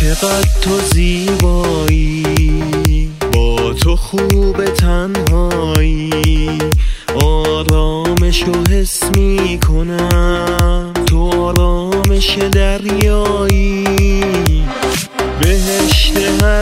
چقدر تو زیبایی، با تو خوب تنهایی، آرامشو حس میکنم، تو آرامش دریایی، بهشت هر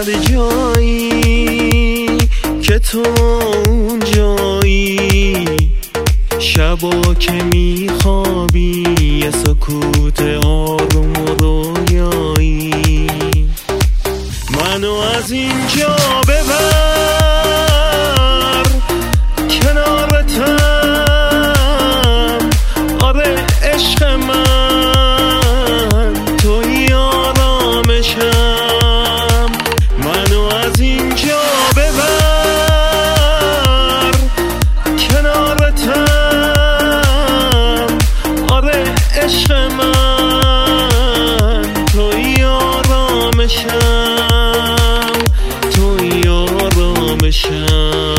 جایی که تو اونجایی، شبا که میخوابی یه سکوت آروم و رویایی، منو از اینجا ببر کنارتم، آره عشق من توی آرامشم، منو از اینجا ببر کنارتم، آره عشق من توی آرامشم، توی آرامشم.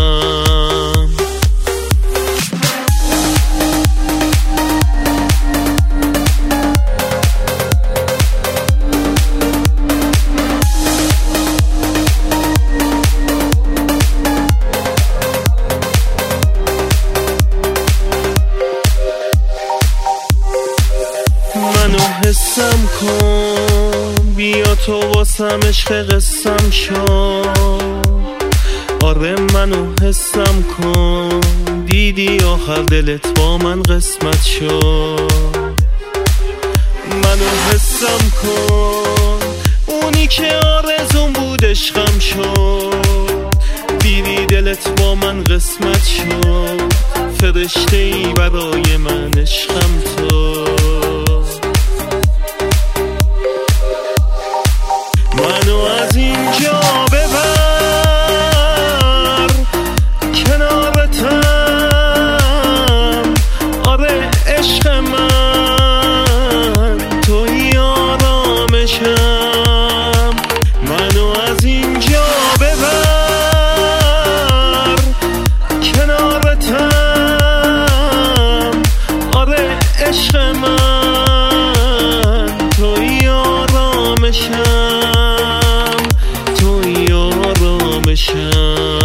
منو حسم کن، بیا تو واسم عشق قسم شو، آره منو حسم کن، دیدی آخر دلت با من قسمت شو، منو حسم کن، اونی که آرزون بود عشقم شد، دیدی دلت با من قسمت شد، فرشته ای برای من عشقم تو، منو از اینجا ببر کنارتم، آره عشق من توی آرامشم، منو از اینجا ببر کنارتم، آره عشق من توی آرامشم، توی آرامشم.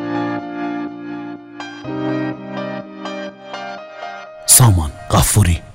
سامان غفوری.